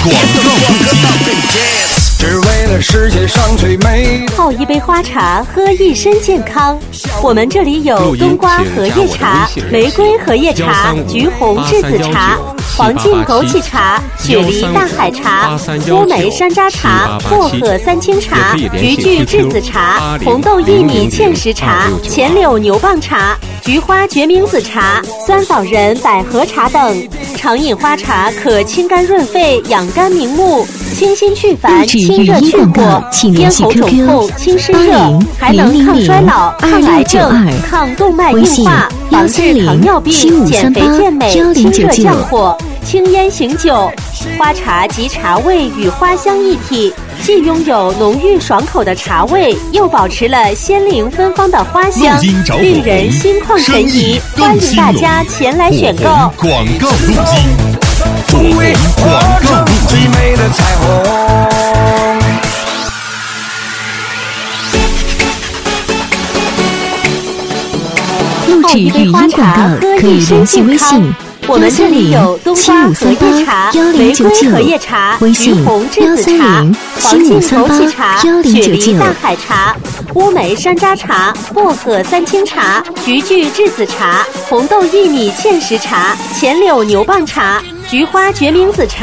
只为了世界上最美。 泡一杯花茶，喝一身健康。我们这里有冬瓜荷叶茶、玫瑰荷叶茶、橘红栀子茶、黄金枸杞茶、雪梨大海茶、乌梅山楂茶、薄荷三清茶、菊苣栀子茶、红豆薏米芡实茶、钱柳牛蒡茶、菊花决明子茶、酸枣仁百合茶等。常饮花茶可清肝润肺、养肝明目、清心去烦、清热去火、咽喉肿痛、清湿热，还能抗衰老、抗癌症、抗动脉硬化、防治糖尿病、减肥健美、清热降火、清咽醒酒。花茶及茶味与花香一体，既拥有浓郁爽口的茶味，又保持了鲜灵芬芳的花香，令人心旷神怡。欢迎大家前来选购。 广告录音，中为广告录最美的彩虹。 录制语音广告可以联系微信。 我们这里有冬瓜荷叶茶、玫瑰荷叶茶、橘红栀子茶、黄金枸杞茶、雪梨大海茶、乌梅山楂茶、薄荷三清茶、菊苣栀子茶、红豆薏米芡实茶、钱柳牛蒡茶、菊花决明子茶。